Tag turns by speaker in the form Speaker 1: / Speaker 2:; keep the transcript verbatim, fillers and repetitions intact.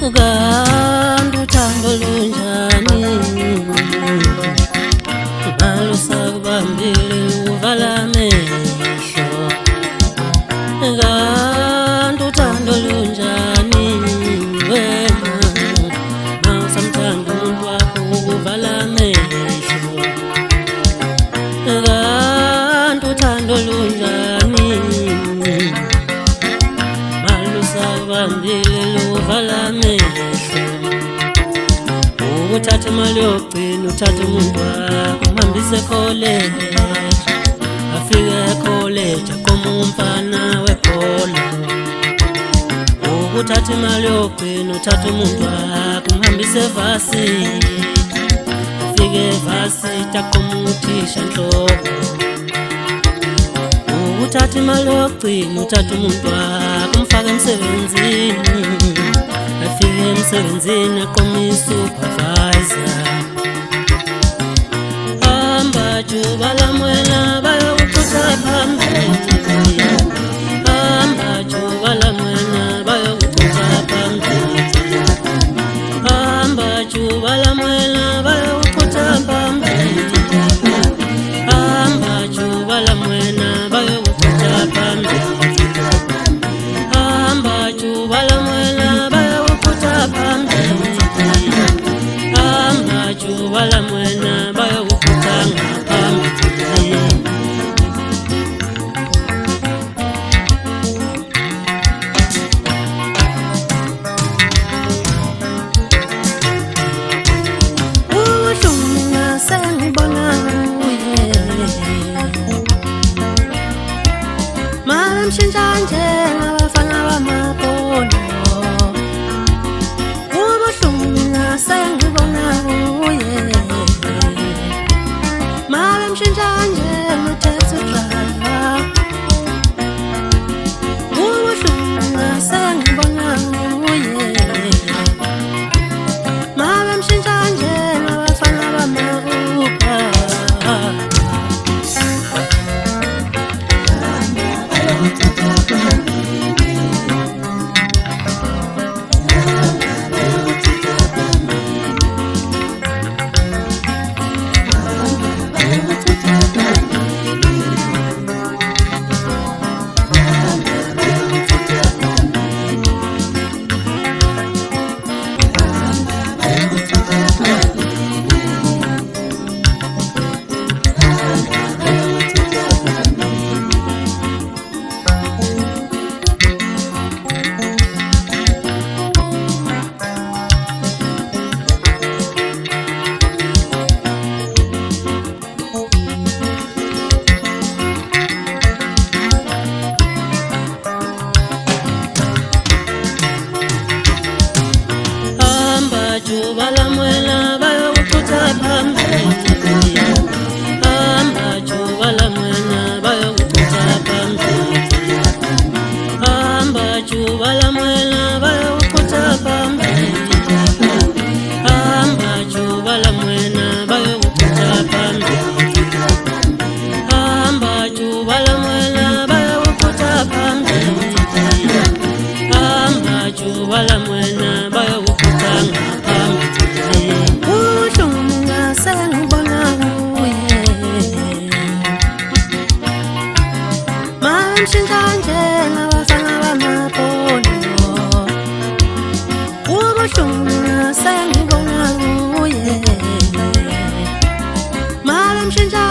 Speaker 1: Ugandu uthando lunjani malusakubambile uvala amehlo. Ugandu uthando lunjani wena mawusamthanda umuntu wakho uvala amehlo. Ugandu uthando lunjani malusakubambile uvala amehlo. Uthathe imali yokugcina uthathe umuntu wakho umhambise college, afike college aqoma umfana webhola. Uthathe imali yokugcina uthathe umuntu wakho umhambise varsity, afike varsity aqoma uthisha enhloko. Uthathe imali yokugcina uthathe umuntu wakho umfake emsebenzini, afike emsebenzini aqoma i-supervisor. Hamba juba lamwela bayokuthutha phambili, hamba juba lamwela bayokuthutha phambili, hamba juba lamwela bayokuthutha phambili, hamba juba lamwela bayokuthutha phambili, hamba juba lamwela bayokuthutha phambili, hamba juba lamwela bayokuthutha phambili. Ubuhlungu sengibona uye mabemshintsha njengabafana bamabhono. Ubuhlungu sengibona uye mabemshintsha njengothethe driver. Ubuhlungu sengibona uye mabemshintsha njengabafana bama-Uber. Juba lamwela bayokuthutha phambili, hamba juba lamwela bayokuthutha phambili, hamba juba lamwela bayokuthutha phambili, hamba juba lamwela bayokuthutha phambili, hamba juba lamwela bayokuthutha phambili, hamba juba lamwela bayokuthutha phambili. Ubuhlungu sengibona uye mabemshintsha njengabafana bamabhono. Ubuhlungu sengibona uye mabemshintsha